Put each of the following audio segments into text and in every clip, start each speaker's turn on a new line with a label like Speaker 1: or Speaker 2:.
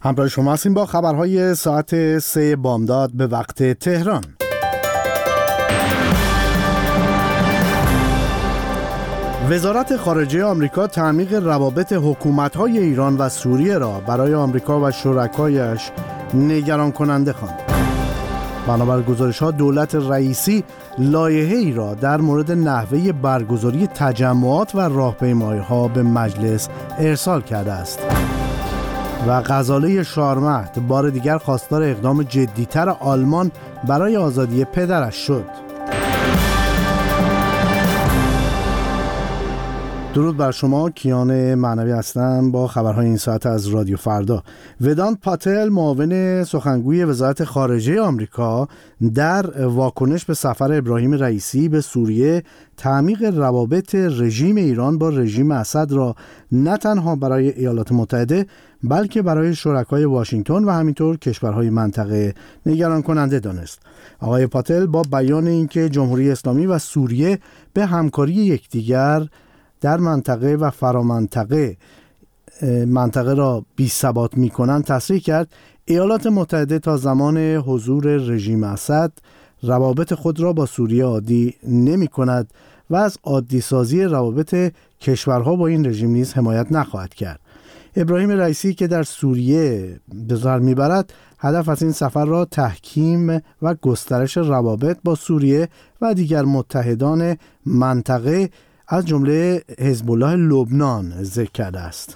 Speaker 1: همراه شما هستیم با خبرهای ساعت 3 بامداد به وقت تهران. وزارت خارجه آمریکا تعمیق روابط حکومت‌های ایران و سوریه را برای آمریکا و شرکایش نگران کننده خواند. بنابر گزارش‌ها دولت رئیسی لایحه‌ای را در مورد نحوه برگزاری تجمعات و راهپیمایی‌ها به مجلس ارسال کرده است. و غزاله شارمهد بار دیگر خواستار اقدام جدی‌تر آلمان برای آزادی پدرش شد. درود بر شما، کیان معنوی هستم با خبرهای این ساعت از رادیو فردا. ودانت پاتل، معاون سخنگوی وزارت خارجه آمریکا، در واکنش به سفر ابراهیم رئیسی به سوریه تعمیق روابط رژیم ایران با رژیم اسد را نه تنها برای ایالات متحده بلکه برای شرکای واشنگتن و همینطور کشورهای منطقه نگران کننده دانست. آقای پاتل با بیان اینکه جمهوری اسلامی و سوریه به همکاری یکدیگر در منطقه و فرامنطقه منطقه را بی‌ثبات می‌کنند تصریح کرد ایالات متحده تا زمان حضور رژیم اسد روابط خود را با سوریه عادی نمی‌کند و از عادی سازی روابط کشورها با این رژیم نیز حمایت نخواهد کرد. ابراهیم رئیسی که در سوریه به سر میبرد هدف از این سفر را تحکیم و گسترش روابط با سوریه و دیگر متحدان منطقه از جمله حزب الله لبنان ذکر کرده است.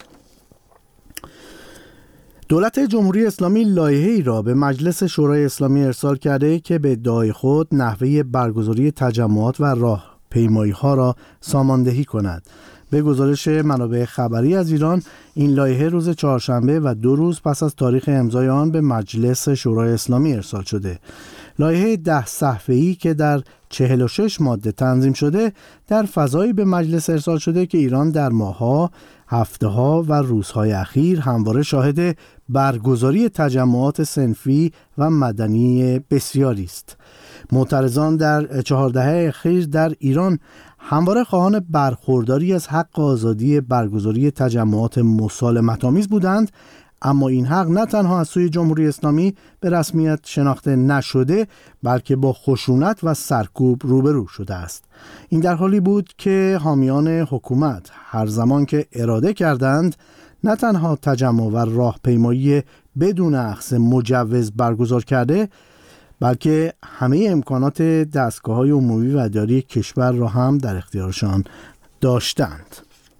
Speaker 1: دولت جمهوری اسلامی لایحه‌ای را به مجلس شورای اسلامی ارسال کرده که به ادعای خود نحوه برگزاری تجمعات و راهپیمایی‌ها را ساماندهی کند. به گزارش منابع خبری از ایران، این لایحه روز چهارشنبه و 2 روز پس از تاریخ امضای آن به مجلس شورای اسلامی ارسال شده. لایحه 10 صفحه‌ای که در 46 ماده تنظیم شده در فضایی به مجلس ارسال شده که ایران در ماه‌ها، هفته‌ها و روزهای اخیر همواره شاهد برگزاری تجمعات صنفی و مدنی بسیاری است. معترضان در 4 دهه اخیر در ایران همواره خواهان برخورداری از حق آزادی برگزاری تجمعات مسالمت‌آمیز بودند، اما این حق نه تنها از سوی جمهوری اسلامی به رسمیت شناخته نشده بلکه با خشونت و سرکوب روبرو شده است. این در حالی بود که حامیان حکومت هر زمان که اراده کردند نه تنها تجمع و راهپیمایی بدون اخذ مجوز برگزار کرده بلکه همه امکانات دستگاه‌های عمومی و اداری کشور را هم در اختیارشان داشتند.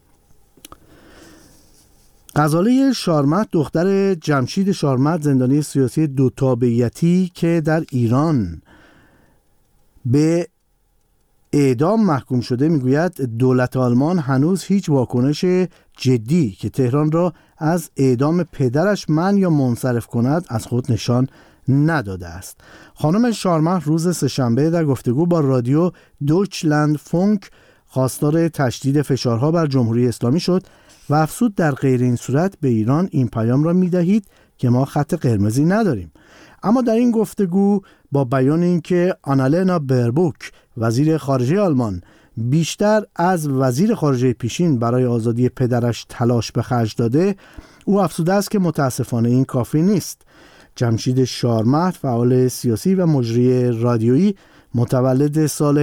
Speaker 1: غزاله شارمهد دختر جمشید شارمهد، زندانی سیاسی 2 تابعیتی که در ایران به اعدام محکوم شده، میگوید دولت آلمان هنوز هیچ واکنش جدی که تهران را از اعدام پدرش منع یا منصرف کند از خود نشان نداده است. خانم شارمهد روز سه‌شنبه در گفتگو با رادیو دویچلند فونک خواستار تشدید فشارها بر جمهوری اسلامی شد و افزود در غیر این صورت به ایران این پیام را می‌دهید که ما خط قرمزی نداریم. اما در این گفتگو با بیان اینکه آنالنا بربوک، وزیر خارجه آلمان، بیشتر از وزیر خارجه پیشین برای آزادی پدرش تلاش به خرج داده، او افزوده است که متاسفانه این کافی نیست. جمشید شارمهد، فعال سیاسی و مجری رادیویی، متولد سال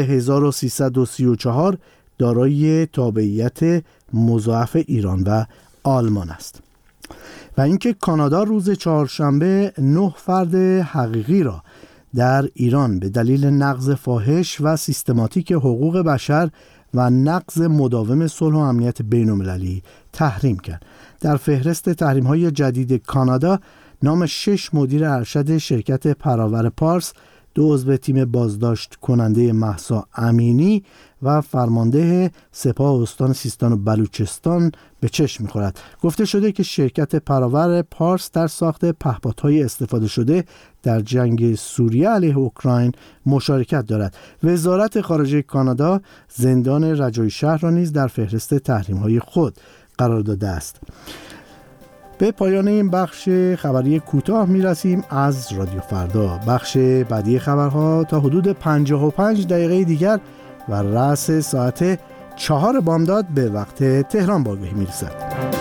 Speaker 1: 1334، دارای تابعیت مضاعف ایران و آلمان است. و اینکه کانادا روز چهارشنبه 9 فرد حقیقی را در ایران به دلیل نقض فاحش و سیستماتیک حقوق بشر و نقض مداوم صلح و امنیت بین‌المللی تحریم کرد. در فهرست تحریم‌های جدید کانادا نام 6 مدیر ارشد شرکت پراور پارس، 2 عضو تیم بازداشت کننده مهسا امینی و فرمانده سپاه استان سیستان و بلوچستان به چشم می‌خورد. گفته شده که شرکت پراور پارس در ساخت پهپادهای استفاده شده در جنگ سوریه علیه اوکراین مشارکت دارد. وزارت خارجه کانادا زندان رجایی شهر را نیز در فهرست تحریم‌های خود قرار داده است. به پایان این بخش خبری کوتاه میرسیم از رادیو فردا. بخش بعدی خبرها تا حدود 55 دقیقه دیگر و رأس ساعت 4 بامداد به وقت تهران با آگهی میرسد.